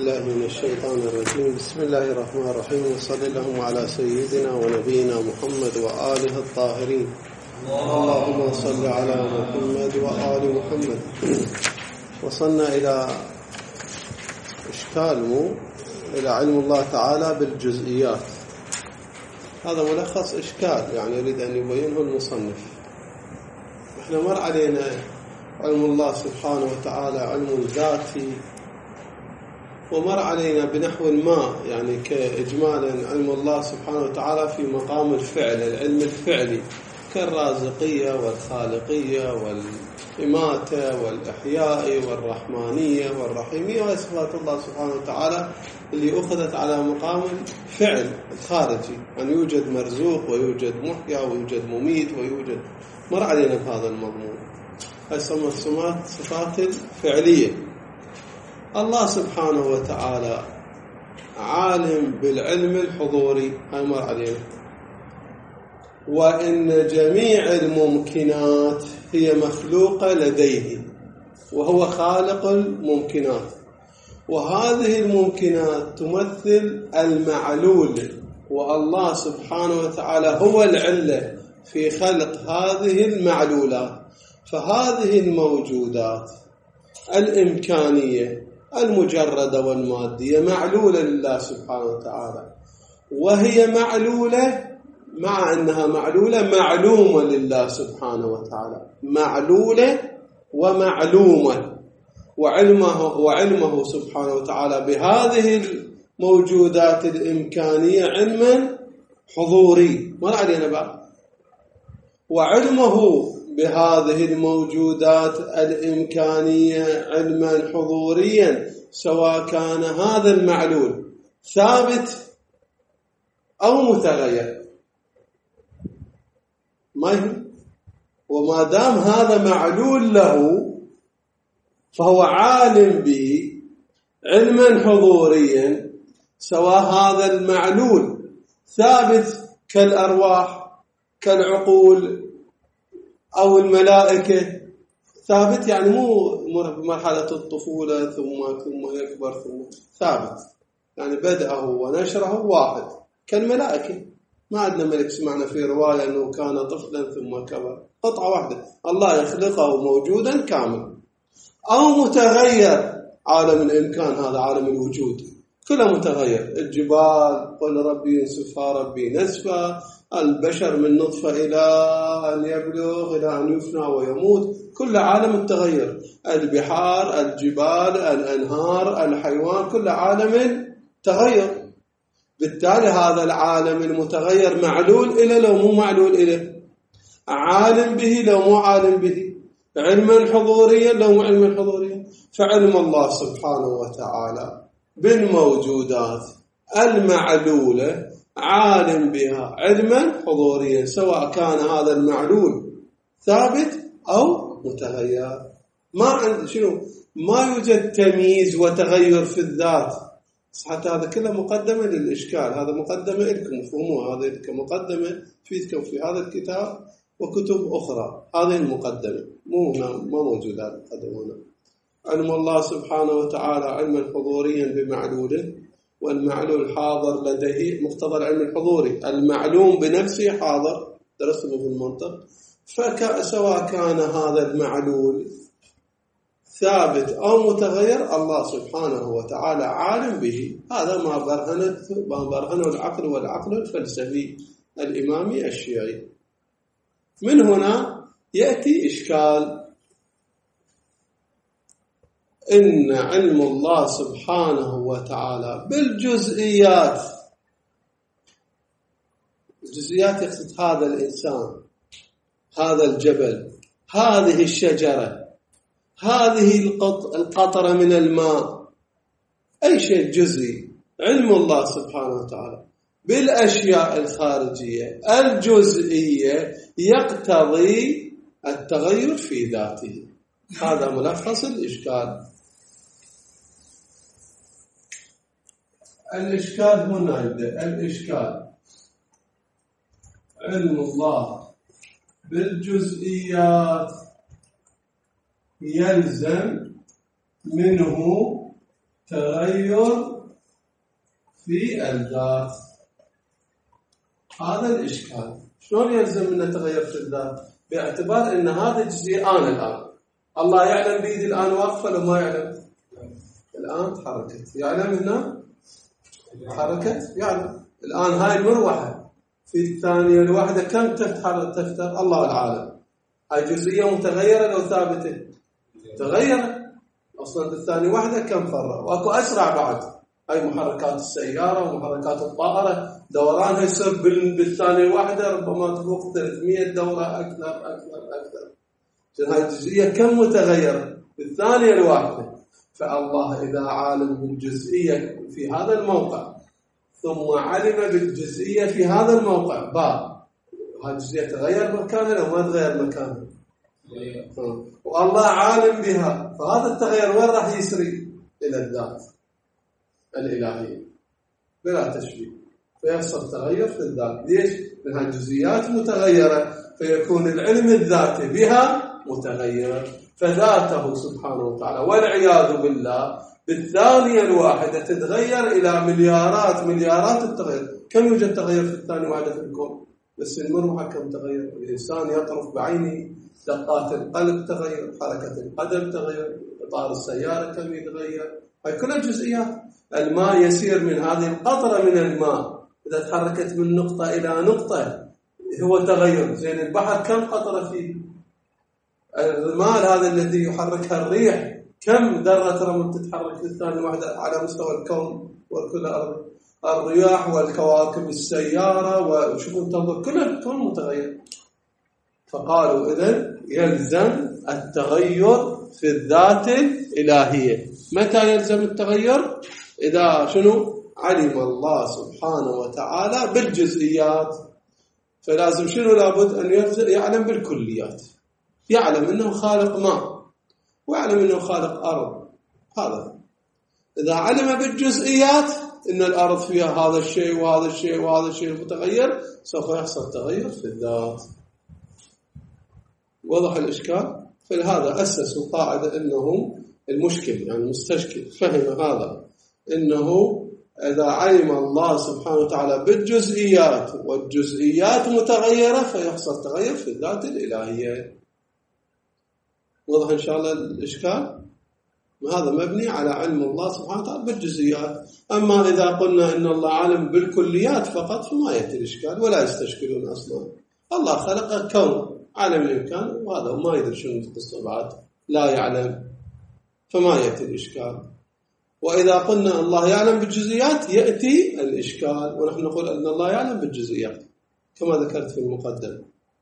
بالله من الشيطان الرجيم. بسم الله الرحمن الرحيم، وصلى اللهم على سيدنا ونبينا محمد وآله الطاهرين. اللهم صل على محمد وآل محمد. وصلنا إلى إشكال إلى علم الله تعالى بالجزئيات. هذا ملخص إشكال يعني يريد أن يبينه المصنف. احنا مر علينا علم الله سبحانه وتعالى علم ذاتي، ومر علينا بنحو ما يعني كإجمالا علم الله سبحانه وتعالى في مقام الفعل، العلم الفعلي كالرازقية والخالقية والإماتة والإحياء والرحمانية والرحيمية وصفات الله سبحانه وتعالى اللي أخذت على مقام الفعل الخارجي، أن يوجد مرزوق ويوجد محيا ويوجد مميت ويوجد. مر علينا بهذا المضمون. هاي صفات الفعلية. الله سبحانه وتعالى عالم بالعلم الحضوري، هاي مر علينا. وإن جميع الممكنات هي مخلوقة لديه، وهو خالق الممكنات، وهذه الممكنات تمثل المعلول، والله سبحانه وتعالى هو العلة في خلق هذه المعلولات. فهذه الموجودات الإمكانية المجردة والمادية معلولة لله سبحانه وتعالى، وهي معلولة مع أنها معلولة معلومة لله سبحانه وتعالى، معلولة ومعلومة، وعلمه سبحانه وتعالى بهذه الموجودات الإمكانية علما حضوري. ما علينا بعد. وعلمه بهذه الموجودات الإمكانية علما حضوريا، سواء كان هذا المعلول ثابت أو متغير، ما يهم. وما دام هذا معلول له فهو عالم به علما حضوريا، سواء هذا المعلول ثابت كالأرواح كالعقول أو الملائكة، ثابت يعني مو مرحلة الطفولة ثم يكبر ثم ثابت، يعني بدأه ونشره واحد كالملائكة. ما عندنا ملك سمعنا في رواية أنه كان طفلا ثم كبر، قطعة واحدة. الله يخلقه موجودا كامل. أو متغير، عالم الإمكان هذا عالم الوجود كله متغير. الجبال قل ربي ينسفها ربي نسفا، البشر من نطفة إلى أن يبلغ إلى أن يفنى ويموت، كل عالم التغير. البحار الجبال الأنهار الحيوان كل عالم تغير. بالتالي هذا العالم المتغير معلول إلى لو مو معلول إليه، عالم به لو مو عالم به، علما حضوريا لو مو علما حضوريا. فعلم الله سبحانه وتعالى بالموجودات المعلولة عالم بها علما حضوريا، سواء كان هذا المعلول ثابت أو متغير. ما يوجد تمييز وتغير في الذات. حتى هذا كله مقدمة للإشكال، هذا مقدمة لكم فهموا، هذا كمقدمة فيكم في هذا الكتاب وكتب أخرى. هذه المقدمة مو هنا، ما موجود هذا المقدمة هنا. علم الله سبحانه وتعالى علما حضوريا بمعلوله، والمعلول حاضر لديه مقتضى العلم الحضوري. المعلوم بنفسه حاضر، درسته في المنطق. فسواء كان هذا المعلول ثابت أو متغير، الله سبحانه وتعالى عالم به. هذا ما برهنه العقل والعقل الفلسفي الإمامي الشيعي. من هنا يأتي إشكال. إن علم الله سبحانه وتعالى بالجزئيات، الجزئيات يقصد هذا الإنسان، هذا الجبل، هذه الشجرة، هذه القطرة من الماء، أي شيء جزئي. علم الله سبحانه وتعالى بالأشياء الخارجية الجزئية يقتضي التغير في ذاته. هذا ملخص الإشكال. الإشكال هنا يبدأ. الإشكال علم الله بالجزئيات يلزم منه تغير في الذات. هذا الإشكال. شلون يلزم أن تغير في الذات؟ باعتبار أن هذه الجزئية أنا الآن الله يعلم بيدي الآن واقفة لو ما يعلم؟ الآن تحركت، يعلم هنا حركت، يعلم. الآن هاي المروحة في الثانية الواحدة كم تفتر؟ الله العالم. هاي جزئية متغيرة لو ثابتة؟ تغيرت. أصلا بالثانية واحدة كم فرق؟ وأكو أسرع بعد. هاي محركات السيارة ومحركات الطائرة دورانها يصير بالثانية واحدة ربما تفوق 300 دورة أكثر. هاي الجزئية كم متغيرة؟ بالثانية الواحدة. فالله إذا عالم بالجزئية في هذا الموقع ثم علم بالجزئية في هذا الموقع هذه الجزئية تغير مكانها أو ما تغير مكانها؟ والله عالم بها، فهذا التغير وين راح يسري؟ إلى الذات الإلهية بلا تشبيه، فيحصل تغير في الذات. ليش؟ لأنها الجزئيات متغيرة، فيكون العلم الذاتي بها متغير، فذاته سبحانه وتعالى والعياذ بالله بالثانية الواحدة تتغير إلى مليارات التغير. كم يوجد تغير في الثانية واحدة في الكون؟ بس المروحة كم تغير؟ الإنسان يطرف بعينه، دقات القلب تغير، حركة القدم تغير، إطار السيارة كم يتغير. هاي كلها جزئيات. الماء يسير من هذه القطرة من الماء إذا تحركت من نقطة إلى نقطة هو تغير. زين البحر كم قطرة فيه؟ الماء هذا الذي يحركها الريح كم ذرة رمل تتحرك في الثانية واحدة على مستوى الكون وكل الأرض؟ الرياح والكواكب السيارة وشوفوا تنظر كل الكون متغير. فقالوا إذن يلزم التغير في الذات الإلهية. متى يلزم التغير؟ إذا شنو؟ علم الله سبحانه وتعالى بالجزئيات. فلازم شنو؟ لابد أن يعلم بالكليات، يعلم أنه خالق ماء ويعلم أنه خالق أرض. هذا إذا علم بالجزئيات أن الأرض فيها هذا الشيء وهذا الشيء وهذا الشيء المتغير، سوف يحصل تغير في الذات. وضح الإشكال؟ فلهذا أسسوا قاعدة أنه المشكل يعني المستشكل فهم هذا، أنه إذا علم الله سبحانه وتعالى بالجزئيات والجزئيات متغيرة فيحصل تغير في الذات الإلهية. وضح إن شاء الله الإشكال؟ هذا مبني على علم الله سبحانه وتعالى بالجزئيات. أما إذا قلنا إن الله عالم بالكليات فقط فما يأتي الإشكال ولا يستشكلون أصلا. الله خلق الكون عالم الإمكان وهذا وما يدري شنو القصة بعد، لا يعلم، فما يأتي الإشكال. وإذا قلنا الله يعلم بالجزئيات يأتي الإشكال، ونحن نقول أن الله يعلم بالجزئيات كما ذكرت في المقدمة،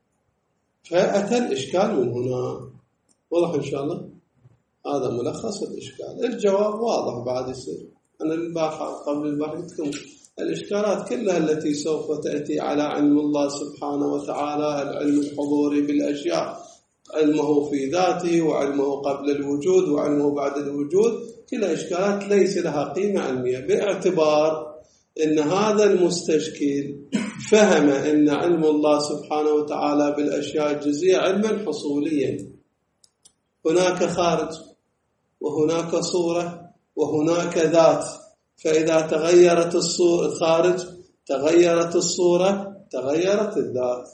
فأتى الإشكال من هنا. واضح إن شاء الله؟ هذا ملخص الإشكال. الجواب واضح بعد يصير. أنا البارحة قبل البحث الإشكالات كلها التي سوف تأتي على علم الله سبحانه وتعالى، العلم الحضوري بالأشياء، علمه في ذاته وعلمه قبل الوجود وعلمه بعد الوجود، كلها إشكالات ليس لها قيمة علمية، باعتبار أن هذا المستشكل فهم أن علم الله سبحانه وتعالى بالأشياء الجزئية علما حصوليا. هناك خارج وهناك صورة وهناك ذات، فإذا تغيرت الصورة الخارج تغيرت الصورة تغيرت الذات.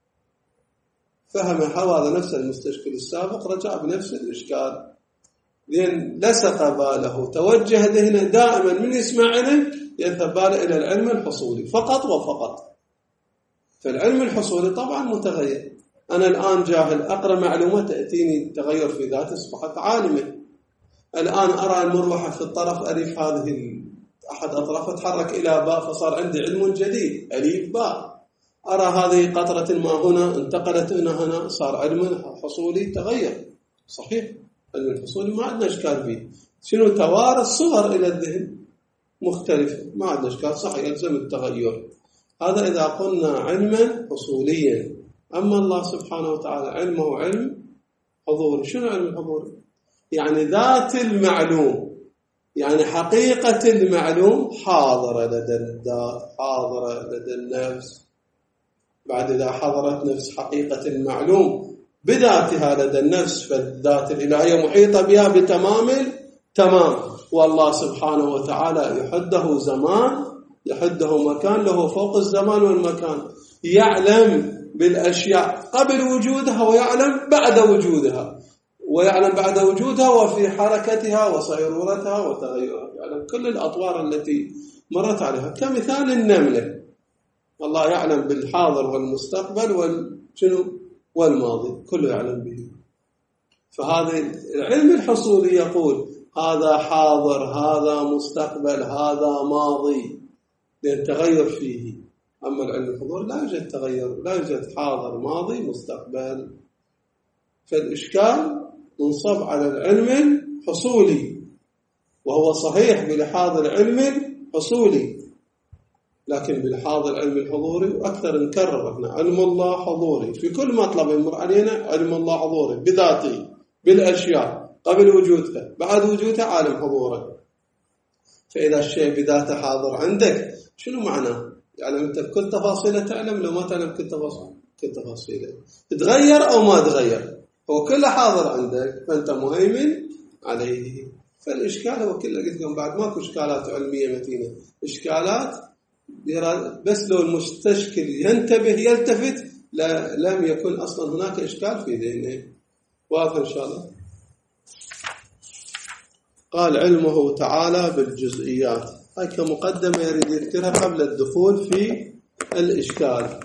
فهم هذا نفس المستشكل السابق، رجع بنفس الإشكال، لأن لسق باله، توجه ذهنه دائما من يسمع علم يذهب باله إلى العلم الحصولي فقط وفقط. فالعلم الحصولي طبعا متغير. أنا الآن جاهل أقرأ معلومة تأتيني تغير في ذات أصبحت عالمة. الآن أرى المروحة في الطرف ألف هذه أحد أطراف تحرك إلى باء فصار عندي علم جديد ألف باء. أرى هذه قطرة ما هنا انتقلت هنا صار علم حصولي تغير. صحيح علم الحصولي ما عندنا إشكال به. شنو توارث صور إلى الذهن مختلفة ما عندنا إشكال، صح يلزم التغير. هذا إذا قلنا علما حصوليا. أما الله سبحانه وتعالى علمه علم حضوري. شنو علم الحضوري؟ يعني ذات المعلوم، يعني حقيقة المعلوم حاضرة لدى الذات، حاضرة لدى النفس. بعد إذا حضرت نفس حقيقة المعلوم بذاتها لدى النفس، فالذات الإلهية محيطة بها بتمام التمام. والله سبحانه وتعالى يحده زمان، يحده مكان، له فوق الزمان والمكان، يعلم بالأشياء قبل وجودها ويعلم بعد وجودها، ويعلم بعد وجودها وفي حركتها وصيرورتها وتغيرها، يعلم كل الأطوار التي مرت عليها. كمثال النملة، الله يعلم بالحاضر والمستقبل والماضي، كله يعلم به. فهذا العلم الحصولي يقول هذا حاضر، هذا مستقبل، هذا ماضي، لأن تغير فيه. أما العلم الحضور لا يوجد تغير، لا يوجد حاضر ماضي مستقبل. فالإشكال منصب على العلم الحصولي، وهو صحيح بلحاظ العلم الحصولي، لكن بلحاظ العلم الحضوري، وأكثر نكرر احنا علم الله حضوري في كل مطلب يمر علينا، علم الله حضوري بذاته بالأشياء قبل وجودها بعد وجودها عالم حضوري. فإذا الشيء بذاته حاضر عندك شنو معناه؟ يعني أنت بكل تفاصيله تعلم، لو ما تعلم كل تفاصيله تتغير أو ما تغير، هو كله حاضر عندك فأنت مهيمن عليه. فالإشكال هو كله قلت لكم بعد ماكو إشكالات علمية متينة، إشكالات بس لو المستشكل يلتفت لم يكن أصلا هناك إشكال في ذهنه. واضح إن شاء الله. قال علمه تعالى بالجزئيات، هاي كمقدمة يريد يذكرها قبل الدخول في الإشكال.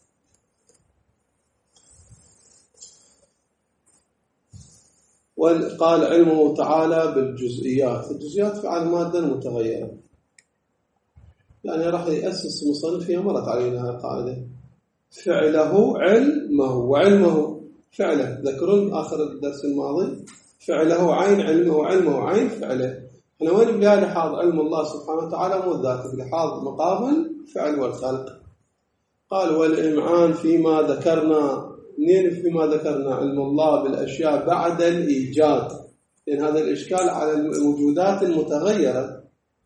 وقال علمه تعالى بالجزئيات، الجزئيات فعل المادة المتغيرة، يعني راح يأسس مصنف فيها، مرت علينا القاعدة فعله علمه، وعلمه فعله، ذكرون آخر الدرس الماضي فعله عين علمه، وعلمه عين فعله. احنا وين بلها لحاظ علم الله سبحانه وتعالى مو ذاته، بلحاظ مقابل فعل والخلق. قال والإمعان فيما ذكرنا، منين فيما ذكرنا؟ علم الله بالأشياء بعد الإيجاد، لأن هذا الإشكال على الموجودات المتغيرة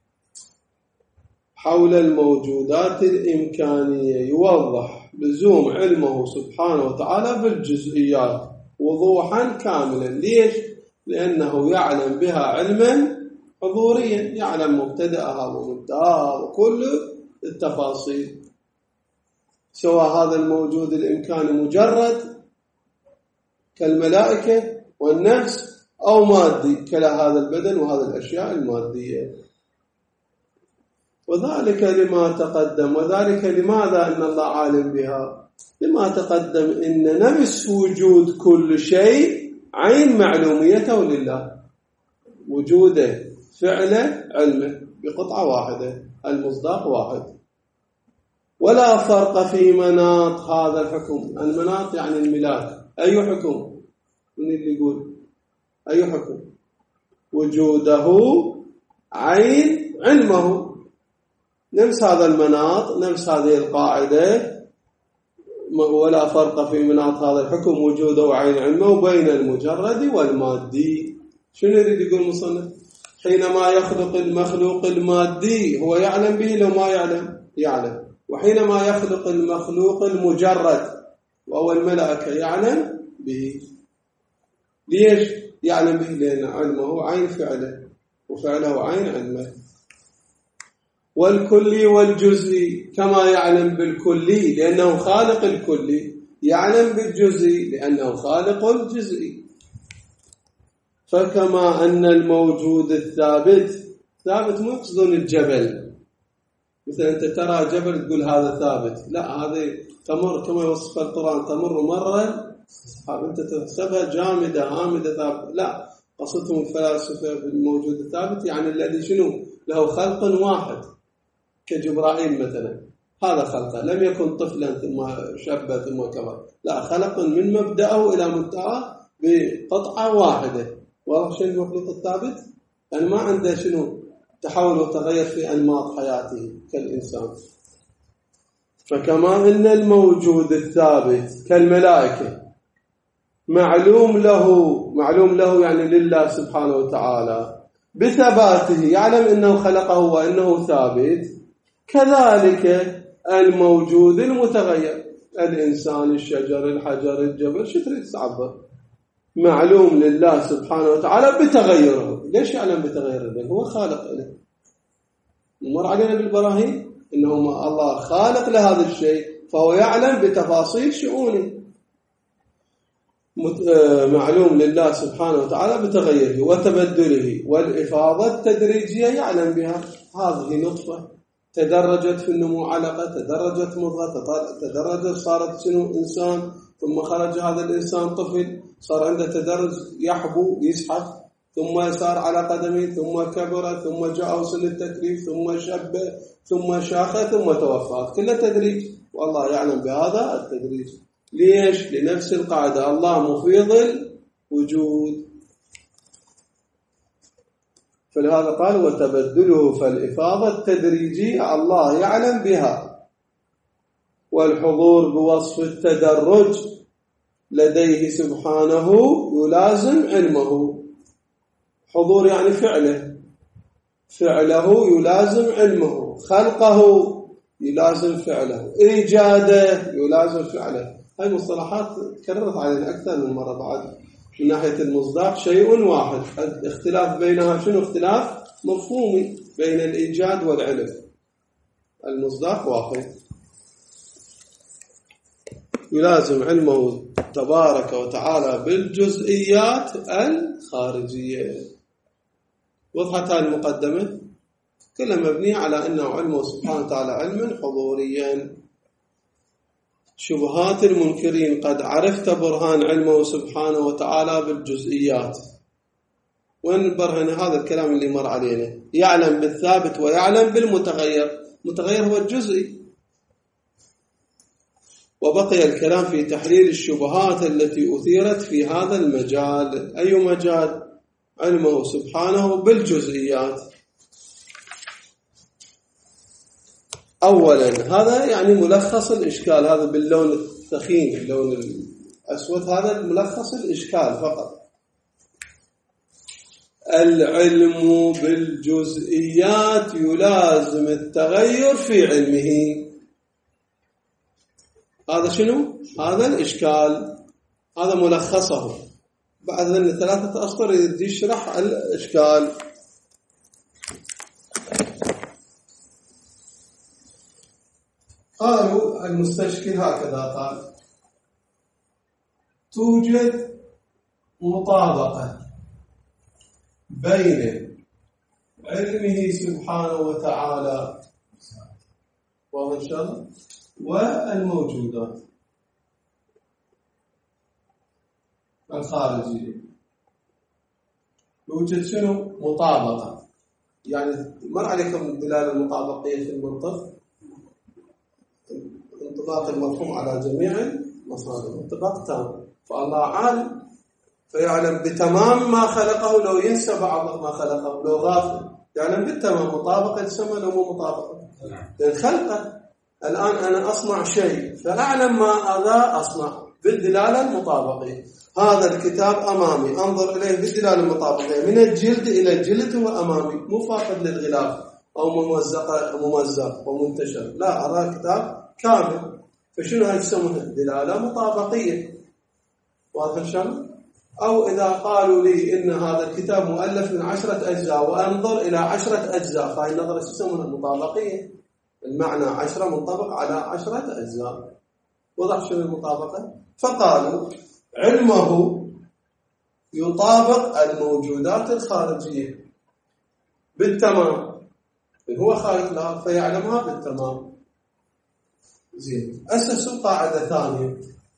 حول الموجودات الإمكانية، يوضح لزوم علمه سبحانه وتعالى بالجزئيات وضوحا كاملا. ليش؟ لأنه يعلم بها علما حضوريا، يعلم مبتدأها ومنتهاها وكل التفاصيل، سواء هذا الموجود الإمكاني مجرد كالملائكة والنفس، أو مادي كلا هذا البدن وهذا الأشياء المادية. وذلك لما تقدم، وذلك لماذا أن الله عالم بها؟ لما تقدم إن نفس وجود كل شيء عين معلوميته لله، وجوده فعله علمه بقطعة واحدة، المصداق واحد، ولا فرق في مناط هذا الحكم. المناط يعني الملاك. أي حكم؟ من اللي يقول أي حكم؟ وجوده عين علمه، نفس هذا المناط، نفس هذه القاعدة، ولا فرق في مناط هذا الحكم وجوده عين علمه بين المجرد والمادي. شنو يريد يقول المصنف؟ حينما يخلق المخلوق المادي هو يعلم به، لو ما يعلم. وحينما يخلق المخلوق المجرد وهو الملائكة يعلم به. ليش يعلم به؟ لأن علمه عين فعله، وفعله عين علمه. والكلي والجزئي كما يعلم بالكلي لأنه خالق الكلي، يعلم بالجزئي لأنه خالق الجزئي. فكما أن الموجود الثابت، ثابت مو يقصدون الجبل، مثلا أنت ترى جبل تقول هذا ثابت، لا، هذا تمر كما يوصف القرآن، تمر مرة أنت تحسبها جامدة هامدة ثابت. لا، قصدهم الفلاسفة بالموجود الثابت يعني الذي شنو له خلق واحد، كجبرائيل مثلا، هذا خلقه لم يكن طفلا ثم شاب ثم كبر، لا، خلق من مبدأه إلى منتهى بقطعة واحدة. واضح شنو المخلوق الثابت؟ يعني ما عنده شنو تحول وتغير في أنماط حياته كالإنسان. فكما أن الموجود الثابت كالملائكة معلوم له يعني لله سبحانه وتعالى بثباته، يعلم أنه خلقه وأنه ثابت، كذلك الموجود المتغير، الإنسان، الشجر، الحجر، الجبل، شو تريد تعبر؟ معلوم لله سبحانه وتعالى بتغيره. ليش يعلم بتغيره؟ لأنه هو خالق له. مر علينا بالبراهين إنه الله خالق لهذا الشيء، فهو يعلم بتفاصيل شؤونه. معلوم لله سبحانه وتعالى بتغيره وتبدله، والإفاضة التدريجية يعلم بها. هذه نطفة تدرجت في النمو علقة، تدرجت مضغة، تدرجت صارت سنو إنسان، ثم خرج هذا الإنسان طفل، صار عنده تدرج يحبو يزحف، ثم صار على قدمه، ثم كبر، ثم جاءه سن التكليف، ثم شب، ثم شاخ، ثم توفى. كله تدريج، والله يعلم بهذا التدريج. ليش؟ لنفس القاعدة، الله مفيض الوجود. فلهذا قال وتبدله، فالإفاضة التدريجية الله يعلم بها، والحضور بوصف التدرج لديه سبحانه يلازم علمه. حضور يعني فعله يلازم علمه، خلقه يلازم فعله، إيجاده يلازم فعله. هاي مصطلحات تكررت علينا أكثر من مرة. بعد من ناحية المصداق شيء واحد، الاختلاف بينها شنو؟ اختلاف مفهومي بين الإيجاد والعلم. المصداق واحد، يلازم علمه تبارك وتعالى بالجزئيات الخارجية. وضحت هذه المقدمة كلها مبنية على أنه علمه سبحانه وتعالى علما حضوريا. شبهات المنكرين: قد عرفت برهان علمه سبحانه وتعالى بالجزئيات. وين برهن هذا الكلام اللي مر علينا؟ يعلم بالثابت ويعلم بالمتغير. المتغير هو الجزئي. وبقي الكلام في تحليل الشبهات التي أثيرت في هذا المجال. أي مجال؟ علمه سبحانه بالجزئيات. أولا، هذا يعني ملخص الإشكال، هذا باللون الثخين، اللون الأسود، هذا ملخص الإشكال فقط. العلم بالجزئيات يلازم التغير في علمه. هذا شنو؟ هذا الإشكال، هذا ملخصه. بعد ذلك 3 أسطر يشرح الإشكال. قالوا المستشكل هكذا قال: توجد مطابقة بين علمه سبحانه وتعالى والموجودات الخارجية. يوجد شنو؟ مطابقة. يعني مر عليكم دلالة المطابقية في المنطق، انطباق المفهوم على جميع المصادر، انطباق تام. فالله عالم فيعلم بتمام ما خلقه، لو ينسى بعض ما خلقه، لو غافل يعلم بالتمام. مطابقة تسمى لو مو مطابقة، لأن خلقه. الآن أنا أصنع شيء فأعلم ما هذا أصنع بالدلالة المطابقية. هذا الكتاب أمامي، أنظر إليه بالدلالة المطابقية، من الجلد إلى الجلد هو أمامي، مو فاقد للغلاف أو ممزق ومنتشر، لا، أرى كتاب كامل. فشنو هاي يسمونها؟ دلالة مطابقية. واضح الشرط؟ أو إذا قالوا لي إن هذا الكتاب مؤلف من 10 أجزاء وأنظر إلى 10 أجزاء، فهي النظرة يسمونها المطابقية. المعنى 10 منطبق على 10 أجزاء. وضح شنو المطابقة؟ فقالوا علمه يطابق الموجودات الخارجية بالتمام، هو خالق لها فيعلمها بالتمام. زين، أسسوا قاعدة ثانية: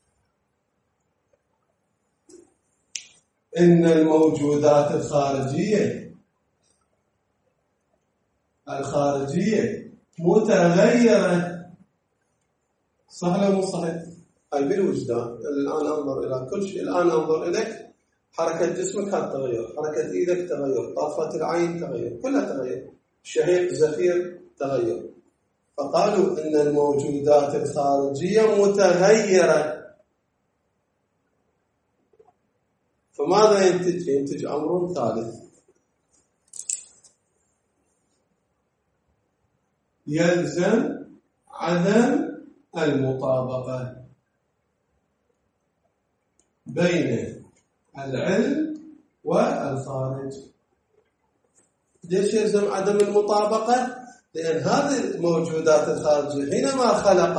إن الموجودات الخارجية متغيرة. صح ولا مو صحيح؟ هاي بالوجدان. الآن أنظر إلى كل شيء، الآن أنظر إليك، حركة جسمك هذا تغير، حركة إيدك تغير، طرفة العين تغير، كلها تغير، شهيق زفير تغير. فقالوا إن الموجودات الخارجية متغيرة. فماذا ينتج؟ ينتج أمر ثالث: يلزم عدم المطابقة بين العلم والخارج. ليش يلزم عدم المطابقة؟ لأن هذه الموجودات الخارجية حينما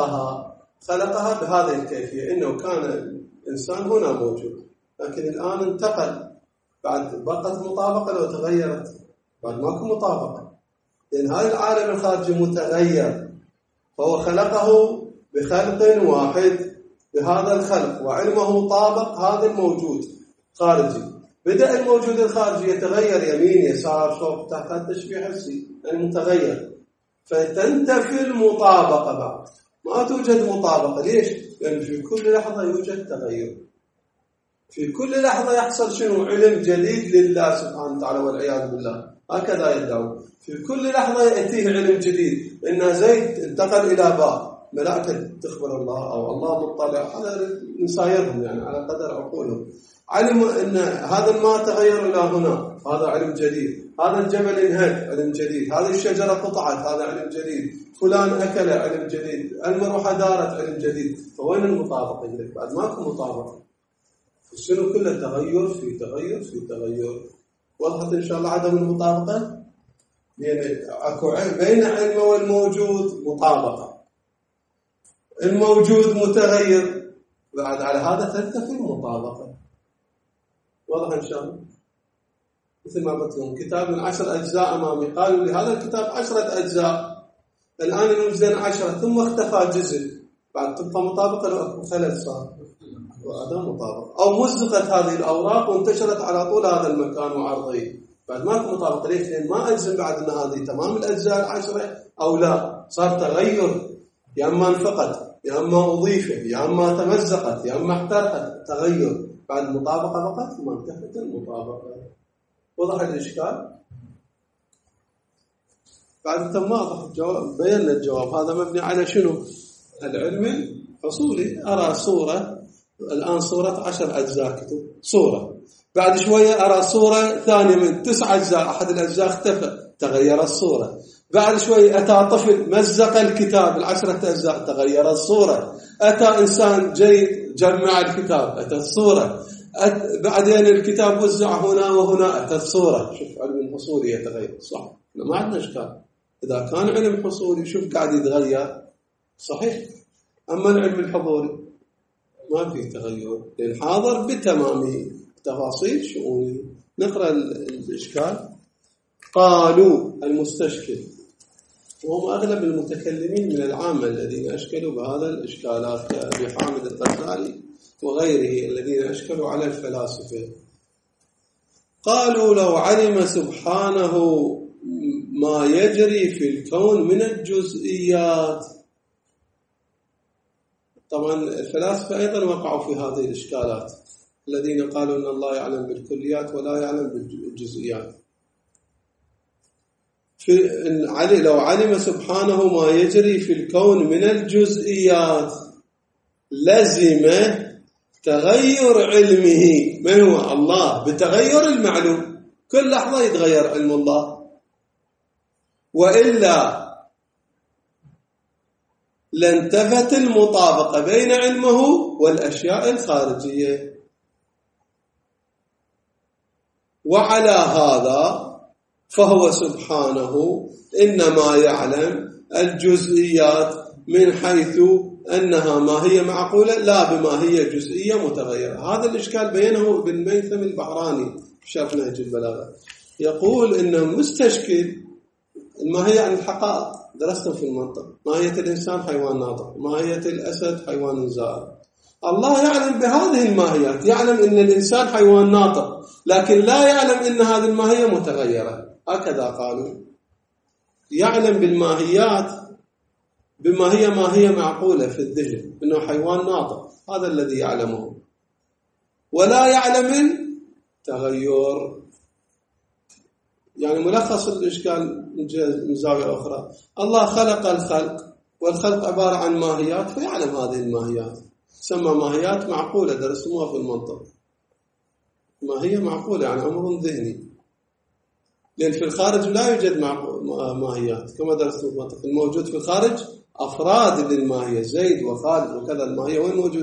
خلقها بهذه الكيفية، إنه كان الإنسان هنا موجود، لكن الآن انتقل، بعد بقت مطابقة لو تغيرت؟ بعد ماكو مطابقة، لأن هذا العالم الخارجي متغير، فهو خلقه بخلق واحد بهذا الخلق، وعلمه طابق هذا الموجود خارجي. بدأ الموجود الخارجي يتغير يمين يسار فوق تحت، هذا تشبيه حسي يعني متغير، فتنتفي المطابقة بعد، ما توجد مطابقة. ليش؟ لأن في كل لحظة يوجد تغير، في كل لحظة يحصل شنو؟ علم جديد لله سبحانه وتعالى والعياذ بالله، هكذا يدعو. في كل لحظة يأتيه علم جديد، إن زيد انتقل إلى باء، ملائكة تخبر الله أو الله مطلع على نسايرهم يعني على قدر عقولهم، علم أن هذا الماء تغير إلى هنا، هذا علم جديد، هذا الجبل انهد علم جديد، هذه الشجرة قطعت هذا علم جديد، فلان أكل علم جديد، المروحة دارت علم جديد. فوين المطابقة لك؟ بعد ماكو مطابقة، السنة كلها تغير في تغير في تغير. وضحت إن شاء الله عدم المطابقة؟ يعني أكو بين علم والموجود مطابقة، الموجود متغير، بعد على هذا تنتفي المطابقة. واضح إن شاء الله؟ مثل ما قلت لهم كتاب من 10 أجزاء أمامي، قالوا لي هذا الكتاب 10 أجزاء، الآن نوجدن 10 ثم اختفى جزء، بعد تبقى مطابقة لو أكو خلل صار وعدم مطابقة، أو مزقت هذه الأوراق وانتشرت على طول هذا المكان وعرضه، بعد ما أكو مطابقة. ليش؟ لأن ما أجزم بعد أن هذه تمام الأجزاء 10 أو لا، صار تغير، يا أما انفقت يا أما أضيفت يا أما تمزقت يا أما احترقت، تغير. بعد مطابقة فقط ما انتهت المطابقة. وضح الإشكال؟ بعد تم واضح الجواب، بينا الجواب. هذا مبني على شنو؟ العلم الحصولي. أرى صورة الآن، صورة 10 أجزاء كتب صورة، بعد شوية أرى صورة ثانية من 9 أجزاء، أحد الأجزاء اختفى تغير الصورة، بعد شوية أتى طفل مزق الكتاب 10 أجزاء تغير الصورة، أتى إنسان جيد جمع الكتاب أتى الصورة، بعدين الكتاب وزع هنا وهنا أتى الصورة. شوف علم الحصولي يتغير، صح؟ ما عندنا إشكال إذا كان علم حصولي شوف قاعد يتغير صحيح. أما العلم الحضوري ما في تغير، لأن حاضر بتمامه تفاصيل شؤونه. نقرأ الإشكال. قالوا المستشكل، وهم أغلب المتكلمين من العامة الذين أشكلوا بهذا الإشكالات كأبي حامد الغزالي وغيره الذين أشكلوا على الفلاسفة. قالوا لو علم سبحانه ما يجري في الكون من الجزئيات. طبعا الفلاسفة أيضا وقعوا في هذه الإشكالات، الذين قالوا أن الله يعلم بالكليات ولا يعلم بالجزئيات. لو علم سبحانه ما يجري في الكون من الجزئيات لزم تغير علمه. من هو الله؟ بتغير المعلوم، كل لحظة يتغير علم الله، وإلا لانتفت المطابقة بين علمه والأشياء الخارجية. وعلى هذا فهو سبحانه إنما يعلم الجزئيات من حيث أنها ماهية معقولة لا بماهية جزئية متغيرة. هذا الإشكال بينه ابن ميثم البحراني في شرح نهج البلاغة، يقول إنه مستشكل الماهية عن الحقائق. درستم في المنطق، ماهية الإنسان حيوان ناطق، ماهية الأسد حيوان زائر. الله يعلم بهذه الماهيات، يعلم إن الإنسان حيوان ناطق، لكن لا يعلم إن هذه الماهية متغيرة. هكذا قالوا، يعلم بالماهيات بما هي ماهية معقولة في الذهن، إنه حيوان ناطق، هذا الذي يعلمه، ولا يعلم التغير. يعني ملخص الإشكال من زاوية أخرى، الله خلق الخلق، والخلق عبارة عن ماهيات، فيعلم هذه الماهيات، تسمى ماهيات معقولة، درسوها في المنطق. ماهية معقولة يعني أمر ذهني، لأن في الخارج لا يوجد ماهيات كما درستم في المنطق. الموجود في الخارج أفراد للماهية، زيد وخالد وكذا. الماهية وين موجودة؟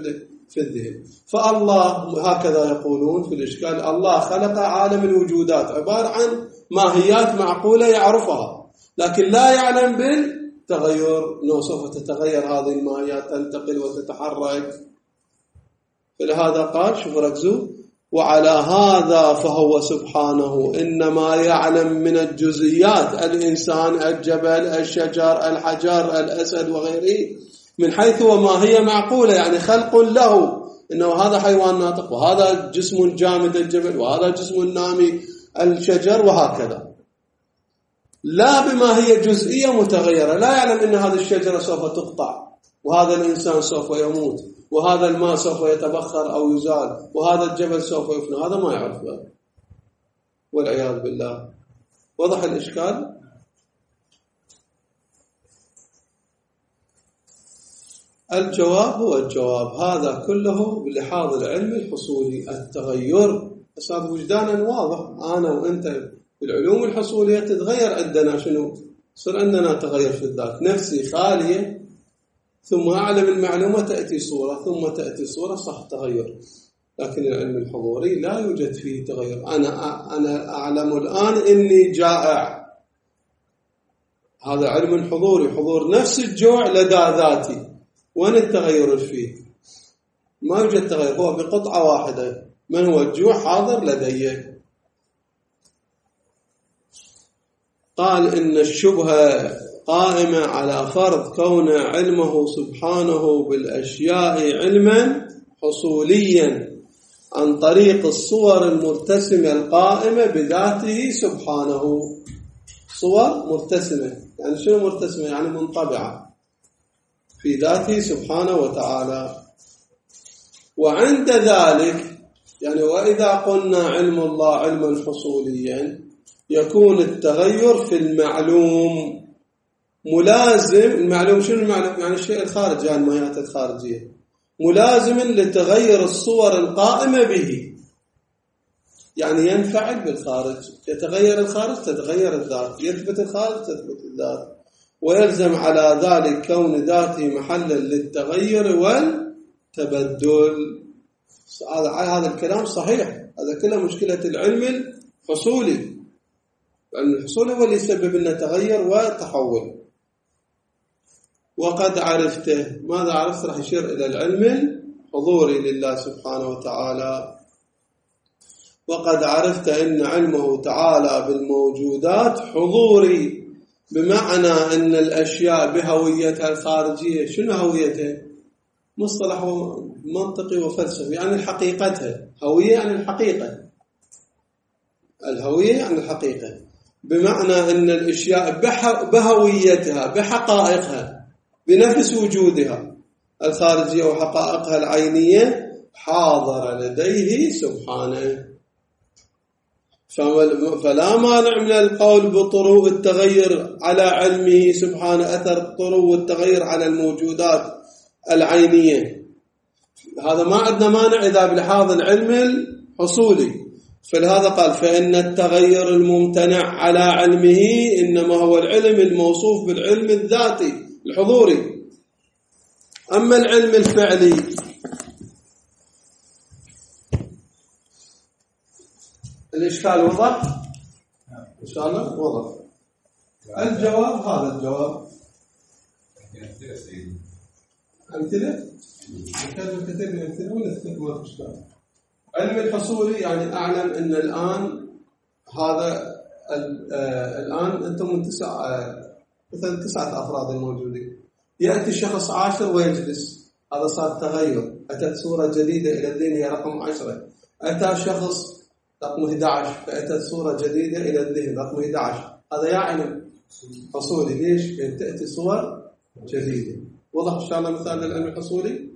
في الذهن. فالله هكذا يقولون في الإشكال: الله خلق عالم الوجودات عبارة عن ماهيات معقولة يعرفها، لكن لا يعلم بالتغير، أنه سوف تتغير هذه الماهيات، تنتقل وتتحرك. فلهذا قال، شوف ركزوا: وعلى هذا فهو سبحانه إنما يعلم من الجزئيات، الإنسان، الجبل، الشجر، الحجر، الأسد وغيره، من حيث وما هي معقولة، يعني خلق له، إنه هذا حيوان ناطق، وهذا جسم جامد الجبل، وهذا جسم نامي الشجر، وهكذا. لا بما هي جزئية متغيرة، لا يعلم إن هذه الشجرة سوف تقطع، وهذا الإنسان سوف يموت، وهذا الماء سوف يتبخر أو يزال، وهذا الجبل سوف يفنى، هذا ما يعرف بقى. والعياذ بالله. وضح الإشكال؟ الجواب هو الجواب، هذا كله بلحاظ العلم الحصولي. التغير أسباب وجدانا واضح، أنا وأنت في العلوم الحصولية تتغير عندنا شنو؟ صار عندنا تغير في الذات، نفسي خالية ثم أعلم المعلومة تأتي صورة، ثم تأتي صورة، صح تغير. لكن العلم الحضوري لا يوجد فيه تغير. أنا أعلم الآن إني جائع، هذا علم حضوري، حضور نفس الجوع لدى ذاتي. وين التغير فيه؟ ما يوجد تغير، هو بقطعة واحدة، من هو الجوع حاضر لدي. قال إن الشبهة قائمة على فرض كون علمه سبحانه بالأشياء علما حصوليا عن طريق الصور المرتسمة القائمة بذاته سبحانه. صور مرتسمة، يعني شنو مرتسمة؟ يعني منطبعة في ذاته سبحانه وتعالى. وعند ذلك يعني وإذا قلنا علم الله علما حصوليا، يكون التغير في المعلوم ملازم. المعلوم شنو المعلوم؟ يعني الشيء الخارجي، يعني الماهيات الخارجية، ملازم لتغير الصور القائمة به، يعني ينفعل بالخارج، يتغير الخارج تتغير الذات، يثبت الخارج تثبت الذات، ويلزم على ذلك كون ذاته محلا للتغير والتبدل. هذا الكلام صحيح، هذا كله مشكلة العلم الحصولي. العلم الحصولي هو اللي يسبب لنا تغير وتحول. وقد عرفته، ماذا عرفت؟ راح يشير إلى العلم الحضوري لله سبحانه وتعالى. وقد عرفت أن علمه تعالى بالموجودات حضوري، بمعنى أن الأشياء بهويتها الخارجية. شنو هويتها؟ مصطلح منطقي وفلسفي، يعني حقيقتها. هوية يعني الحقيقة، الهوية يعني الحقيقة، بمعنى أن الأشياء بهويتها بحقائقها بنفس وجودها الخارجية وحقائقها العينية حاضر لديه سبحانه. فلا مانع من القول بطرو التغير على علمه سبحانه، أثر طرو التغير على الموجودات العينية، هذا ما عندنا مانع إذا بلحاظ العلم الحصولي. فلهذا قال فإن التغير الممتنع على علمه إنما هو العلم الموصوف بالعلم الذاتي الحضوري. أما العلم الفعلي الإشكال وضح؟ إن شاء الله وضح. الجواب هذا الجواب. أمثلة؟ كثير من أمثلة ونستخدمها في الإشكال. علم الحصولي يعني أعلم أن الآن هذا الآن أنتم من مثلا 9 أفراد الموجودين، يأتي شخص 10 ويجلس، هذا صار تغير، أتت صورة جديدة إلى الذهن هي رقم 10. أتى شخص رقم 11 فأتت صورة جديدة إلى الذهن رقم 11، هذا يا علم حصولي. ليش؟ لأن تأتي صور جديدة. وضح إن شاء الله مثال للعلم الحصولي.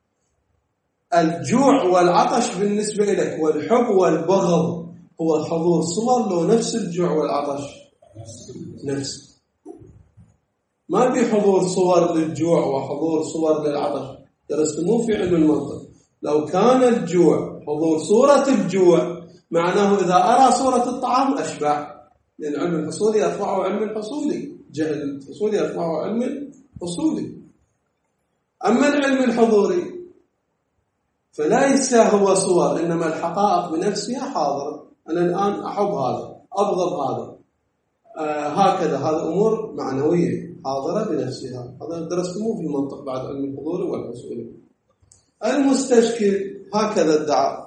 الجوع والعطش بالنسبة لك والحب والبغض هو حضور صور لو نفس الجوع والعطش، نفس، ما في حضور صور للجوع وحضور صور للعطش. درستموه في علم المنطق. لو كان الجوع حضور صورة الجوع معناه إذا أرى صورة الطعام أشبع، لأن علم الحصولي يرفعه علم الحصولي، جهل الحصولي يرفعه علم الحصولي. أما العلم الحضوري فليس هو صور، إنما الحقائق بنفسها حاضرة. أنا الآن أحب هذا، أبغض هذا، هكذا، هذا أمور معنوية حاضرة بنفسها. هذا درستموه في المنطق بعد علم الحضور والحصول. المستشكل هكذا ادعى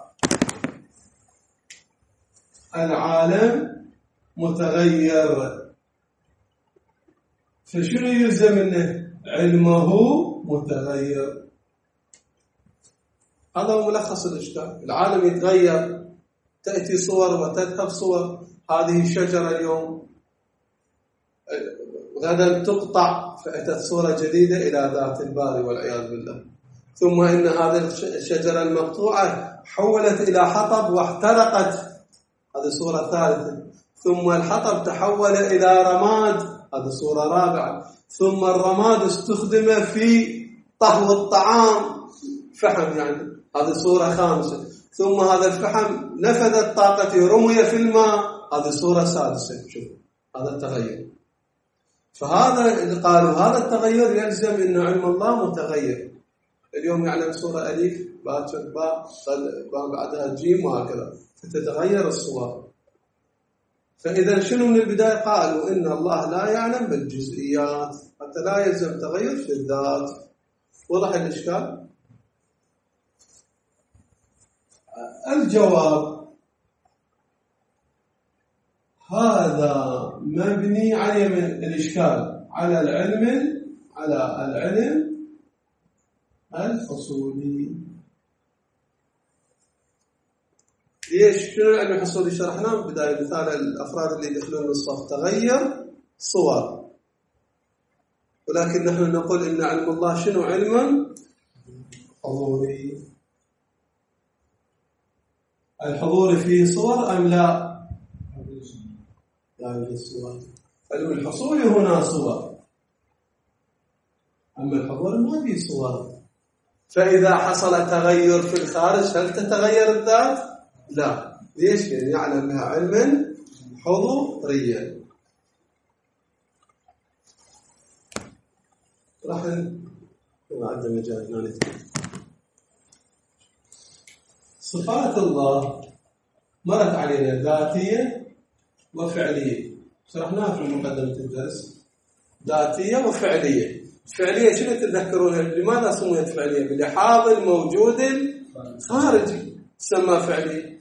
العالم متغير، فشنو يلزم منه؟ علمه متغير. هذا هو ملخص الإشكال. العالم يتغير، تأتي صور وتذهب صور. هذه شجرة اليوم، غدا تقطع فأتت صورة جديدة إلى ذات الباري والعياذ بالله. ثم إن هذه الشجرة المقطوعة حولت إلى حطب واحترقت، هذه صورة ثالثة. ثم الحطب تحول إلى رماد، هذه صورة رابعة. ثم الرماد استخدم في طهو الطعام، فحم يعني، هذه صورة خامسة. ثم هذا الفحم نفذت طاقته، رمي في الماء، هذه صورة سادسة. شوف هذا التغير. فهذا اللي قالوا هذا التغير يلزم أن علم الله متغير. اليوم يعلم صورة ألف، باكر باء، بعدها جيم، وهكذا، فتتغير الصور. فإذا شنو من البداية؟ قالوا إن الله لا يعلم بالجزئيات حتى لا يلزم تغير في الذات. وضح الإشكال؟ الجواب هذا مبني على الإشكال على العلم الحصولي. ليش؟ شنو العلم الحصولي؟ شرحناه بداية مثال الأفراد اللي يدخلون الصف، تغير صور. ولكن نحن نقول إن علم الله شنو؟ علم حضوري. الحضور فيه صور أم لا؟ لا يوجد صور. علم الحصول هنا صور، أما الحضور ما فيه صور. فإذا حصل تغير في الخارج هل تتغير الذات؟ لا. ليش؟ لأن يعلم بها علما حضوريا. راح نعد مجال. صفات الله مرت علينا ذاتية وفعلية، شرحناها في مقدمة الدرس. ذاتية وفعلية. فعلية شنو تتذكرونها؟ لماذا سميت فعلية؟ بلحاظ الموجود الخارجي تسمى فعلية.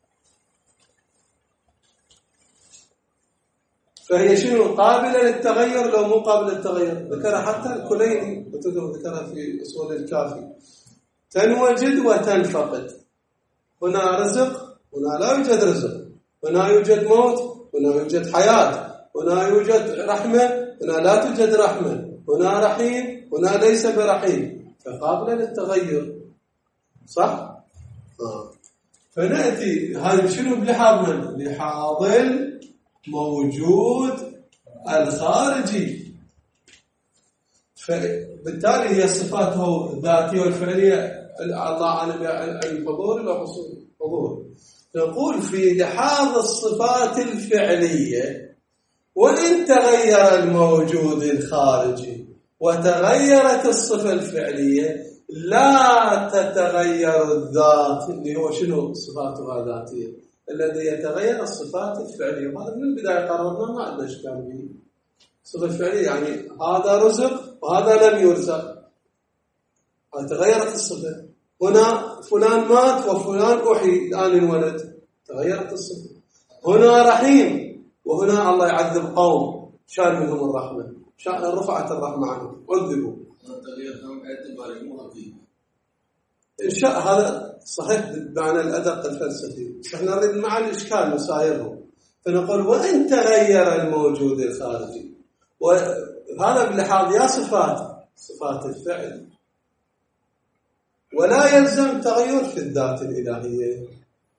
فهي شنو؟ قابلة للتغير لو مو قابلة للتغير. ذكرها حتى الكليني، ذكرها في أصول الكافي. تنوجد وتنفقد. هنا رزق، هنا لا يوجد رزق. هنا يوجد موت، هنا يوجد حياة. هنا يوجد رحمة، هنا لا توجد رحمة. هنا رحيم، هنا ليس برحيم. فقابلة للتغير، صح؟ فنأتي هذا شنو؟ بلحاظ من؟ لحاظ الموجود الخارجي. فبالتالي هي صفاته الذاتية والفعلية. الله عن الحضور لا حضور. نقول في لحاظ الصفات الفعلية، وإن تغير الموجود الخارجي وتغيرت الصفة الفعلية لا تتغير الذات، اللي هو شنو؟ صفاتها ذاتية. الذي يتغير الصفات الفعلية. وهذا من البداية قررنا ما عندنا إشكال به. الصفة الفعلية يعني هذا رزق وهذا لم يرزق، تغيرت الصفة. هنا فلان مات وفلان أحيي الآن انولد، تغيرت الصفة. هنا رحيم وهنا الله يعذب قوم، شال منهم الرحمة، رفعت الرحمة عنهم، عذبوا. هذا صحيح بمعنى الأدق الفلسفي، احنا نريد مع الإشكال نسايره. فنقول وإن تغير الموجود الخارجي، وهذا بلحاظ يا صفات الفعل، ولا يلزم تغير في الذات الإلهية.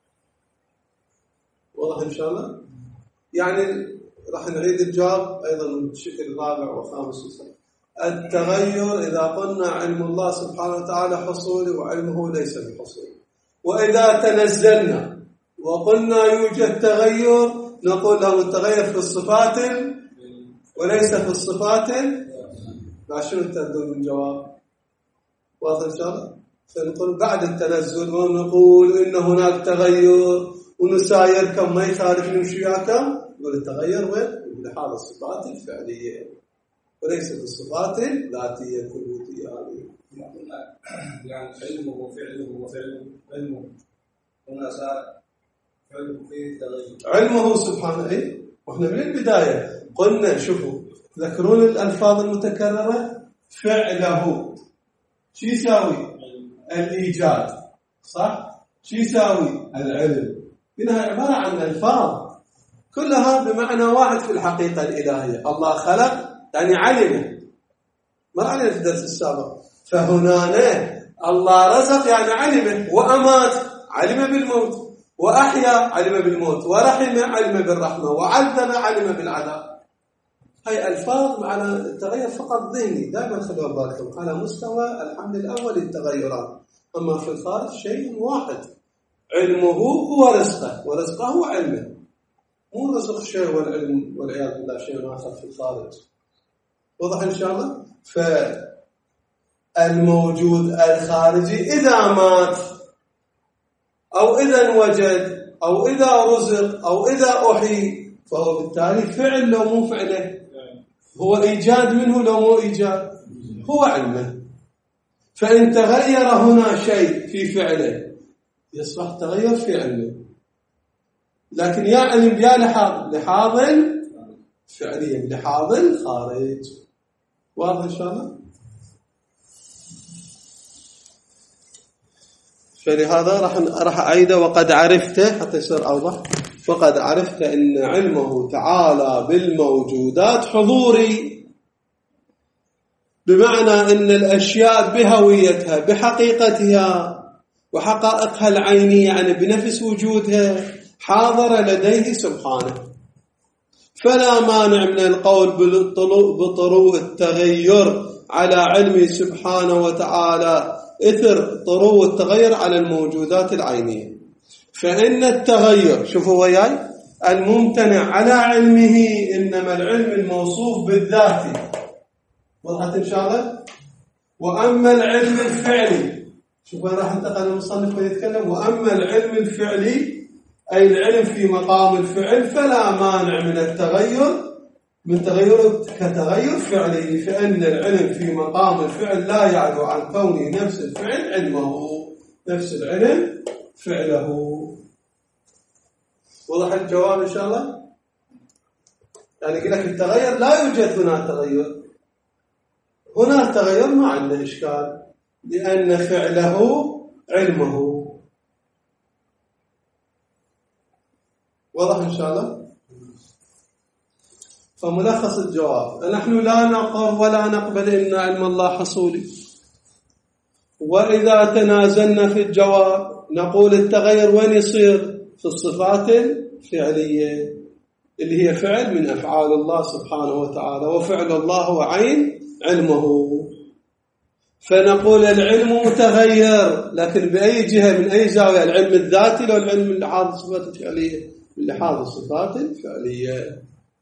واضح إن شاء الله؟ يعني راح نعيد الجواب أيضا بشكل رابع وخامس وسادس. التغير إذا قلنا علم الله سبحانه وتعالى حصولي وعلمه ليس بحصولي. وإذا تنزلنا وقلنا يوجد تغير، نقول له التغير في الصفات وليس في الصفات. لا، شنو تردون الجواب؟ واضح إن شاء الله؟ فنقول بعد التنزل ونقول إن هناك تغير ونساير كم ما يخالف نمشي كم، نقول التغير وين؟ بهذا الصفات الفعلية وليس بالصفات الذاتية الثبوتية هذه. يعني علمه وفعله علمه هنا صار علمه فيه تغير. علمه سبحانه إيه؟ وإحنا من البداية قلنا شوفوا تذكرون الألفاظ المتكررة، فعله شو يساوي؟ الإيجاد، صح؟ شو يساوي؟ العلم. إنها عبارة عن ألفاظ كلها بمعنى واحد في الحقيقة الإلهية. الله خلق يعني علم، ما علينا في الدرس السابق. فهنا الله رزق يعني علمه، وأمات علم بالموت، وأحيا علم بالموت، ورحم علم بالرحمة، وعذب علم بالعذاب. هاي ألفاظ معنى التغير فقط ذهني، دائما خلوا بالكم على مستوى الحمل الأول التغيرات، أما في الخارج شيء واحد، علمه هو رزقه ورزقه هو علمه، مو رزق شيء والعلم والعياذ بالله شيء آخر في الخارج. واضح إن شاء الله؟ فالموجود الخارجي إذا مات أو إذا وجد أو إذا رزق أو إذا أحيي فهو بالتالي فعل لو مو فعله، هو إيجاد منه لو مو إيجاد، هو علمه. فإن تغير هنا شيء في فعله يصبح تغير في علمه، لكن يا علم يا لحاظ فعليا، لحاظ خارج. واضح إن شاء الله؟ فلهذا راح أعيده وقد عرفته حتى يصير أوضح. وقد عرفت أن علمه تعالى بالموجودات حضوري، بمعنى أن الأشياء بهويتها بحقيقتها وحقائقها العينية يعني بنفس وجودها حاضر لديه سبحانه. فلا مانع من القول بطروء التغير على علمه سبحانه وتعالى إثر طروء التغير على الموجودات العينية. فإن التغير شوفوا وياي الممتنع على علمه إنما العلم الموصوف بالذات. وضحت إن شاء الله؟ وأما العلم الفعلي، شوفوا راح انتقل المصنف ويتكلم، وأما العلم الفعلي أي العلم في مقام الفعل فلا مانع من التغير من تغيره كتغير فعلي، فإن العلم في مقام الفعل لا يعدو عن كونه نفس الفعل علمه، نفس العلم فعله. وضح الجواب إن شاء الله؟ يعني قلت لك التغير لا يوجد هنا تغير، هنا تغير ما عنده إشكال لأن فعله علمه. واضح إن شاء الله؟ فملخص الجواب نحن لا نقر ولا نقبل إن علم الله حصولي، وإذا تنازلنا في الجواب نقول التغير وين يصير؟ في الصفات الفعلية اللي هي فعل من أفعال الله سبحانه وتعالى، وفعل الله هو عين علمه. فنقول العلم متغير، لكن بأي جهة من أي زاوية؟ العلم الذاتي لو العلم من لحاظ الصفات الفعلية؟ من لحاظ الصفات الفعلية.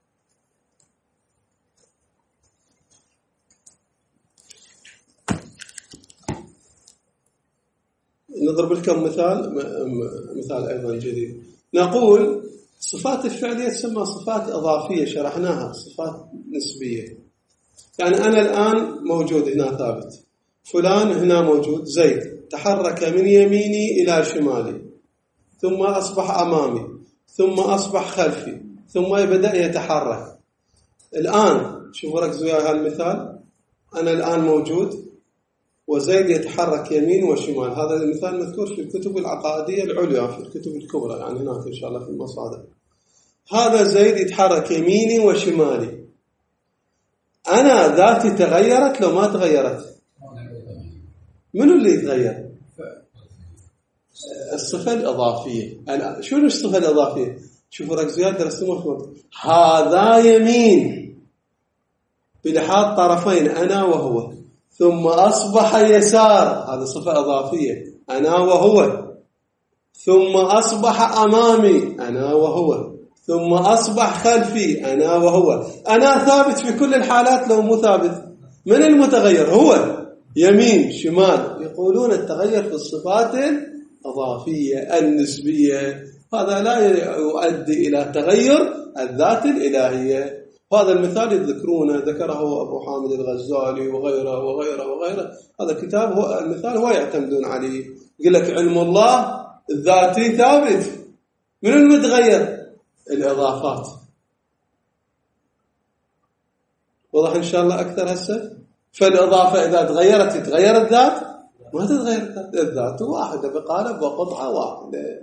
نضرب لكم مثال أيضا جديد. نقول الصفات الفعلية تسمى صفات إضافية، شرحناها صفات نسبية. يعني أنا الآن موجود هنا ثابت، فلان هنا موجود، زيد تحرك من يميني إلى شمالي، ثم أصبح أمامي، ثم أصبح خلفي، ثم بدأ يتحرك. الآن شوفوا ركزوا يا هالمثال، أنا الآن موجود وزيد يتحرك يمين وشمال. هذا المثال مذكور في الكتب العقائدية العليا، في الكتب الكبرى يعني هناك إن شاء الله في المصادر. هذا زيد يتحرك يميني وشمالي، أنا ذاتي تغيرت لو ما تغيرت؟ منو اللي يتغير؟ الصفة الإضافية. أنا شنو الصفة الإضافية؟ شوفوا ركزوا درسوها. هذا يمين بلحاظ طرفين أنا وهو، ثم أصبح يسار، هذا صفة إضافية أنا وهو، ثم أصبح أمامي أنا وهو، ثم أصبح خلفي أنا وهو. أنا ثابت في كل الحالات لو مو ثابت؟ من المتغير؟ هو. يمين شمال، يقولون التغير في الصفات الإضافية النسبية، هذا لا يؤدي إلى تغير الذات الإلهية. هذا المثال يذكرونه، ذكره أبو حامد الغزالي وغيره وغيره وغيره. هذا كتاب هو المثال هو يعتمدون عليه. يقول لك علم الله الذاتي ثابت، من المتغير؟ الإضافات. واضح إن شاء الله أكثر هسه؟ فالإضافة إذا تغيرت تتغير الذات؟ ما تتغير الذات، الذات واحدة بقالب وقطعة واحدة.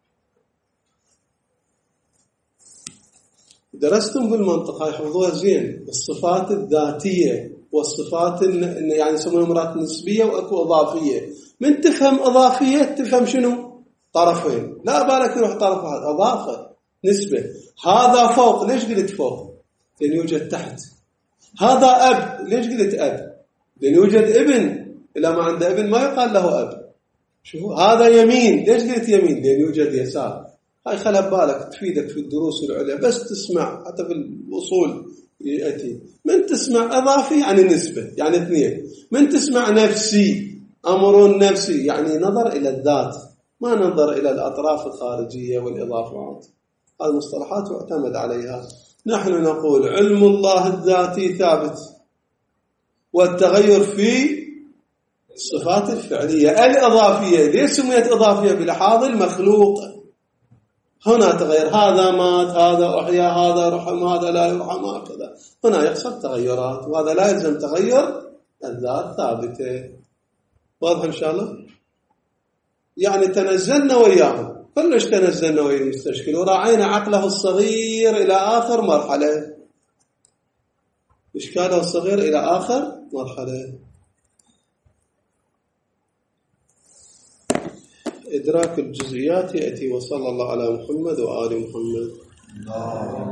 درستم بالمنطقة يحفظوها زين، الصفات الذاتية والصفات يعني يسمونها مرات نسبية وأكو إضافية. من تفهم إضافية تفهم شنو؟ طرفين، لا بالك يروح طرف واحد. إضافة نسبة، هذا فوق، ليش قلت فوق؟ لأن يوجد تحت. هذا أب، ليش قلت أب؟ لأن يوجد ابن، إلا ما عنده ابن ما يقال له أب. شوفوا هذا يمين، ليش قلت يمين؟ لأن يوجد يسار. هاي خلها ببالك تفيدك في الدروس العليا، بس تسمع حتى في الأصول يأتي. من تسمع إضافي يعني نسبة، يعني اثنين. من تسمع نفسي، أمر نفسي، يعني نظر إلى الذات، ما ننظر إلى الأطراف الخارجية والإضافات. هذه المصطلحات يعتمد عليها. نحن نقول علم الله الذاتي ثابت، والتغير في الصفات الفعلية الإضافية. ليش سميت إضافية؟ بلحاظ المخلوق. هنا تغير، هذا مات، هذا أحيا، هذا رحم، هذا لا يرحم، هكذا. هنا يحصل تغيرات، وهذا لا يلزم تغير الذات ثابتة. واضح إن شاء الله؟ يعني تنزلنا وياهم، كلش تنزلنا ويا المستشكل، وراعينا عقله الصغير إلى آخر مرحلة، إشكاله الصغير إلى آخر مرحلة. إدراك الجزئيات يأتي. وصلى الله على محمد وآل محمد.